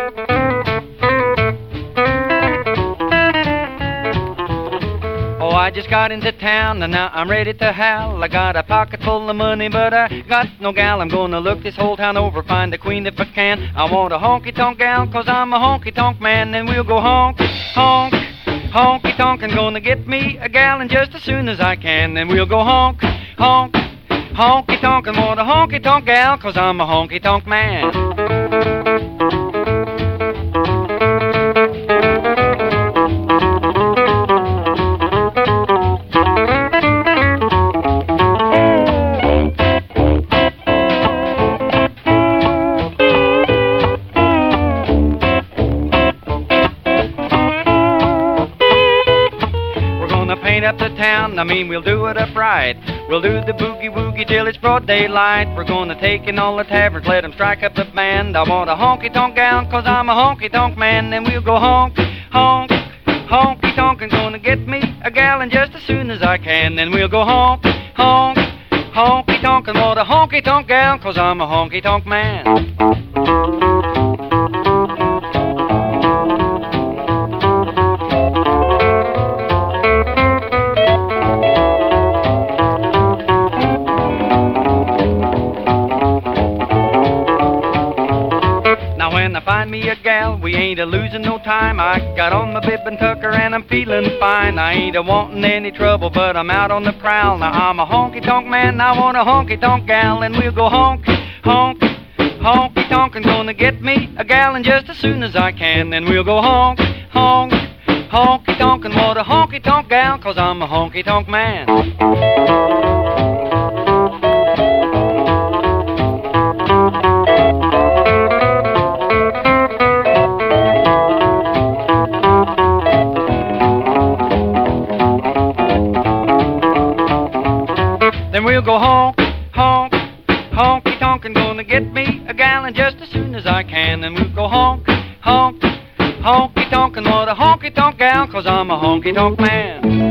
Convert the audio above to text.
Oh, I just got into town and now I'm ready to howl. I got a pocket full of money, but I got no gal. I'm gonna look this whole town over, find a queen if I can. I want a honky-tonk gal, cause I'm a honky-tonk man. And we'll go honk, honk, honky-tonk. And gonna get me a gal and just as soon as I can. And we'll go honk, honk, honky-tonk. And want a honky-tonk gal, cause I'm a honky-tonk man. Paint up the town, I mean we'll do it up right. We'll do the boogie-woogie till it's broad daylight. We're gonna take in all the taverns, let them strike up the band. I want a honky-tonk gal, cause I'm a honky-tonk man. And we'll go honk, honk, honky-tonk. And gonna get me a gal and just as soon as I can. Then we'll go honk, honk, honky-tonk. And want a honky-tonk gal, cause I'm a honky-tonk man. When I find me a gal, we ain't a-losing no time. I got on my bib and tucker and I'm feeling fine. I ain't a-wanting any trouble, but I'm out on the prowl. Now I'm a honky-tonk man, I want a honky-tonk gal. And we'll go honk, honk, honky-tonk. And gonna get me a gal and just as soon as I can. Then we'll go honk, honk, honky-tonk. And want a honky-tonk gal, cause I'm a honky-tonk man. Then we'll go honk, honk, honky-tonk. And gonna get me a gal and just as soon as I can. Then we'll go honk, honk, honky-tonk. And want a honky-tonk gal, cause I'm a honky-tonk man.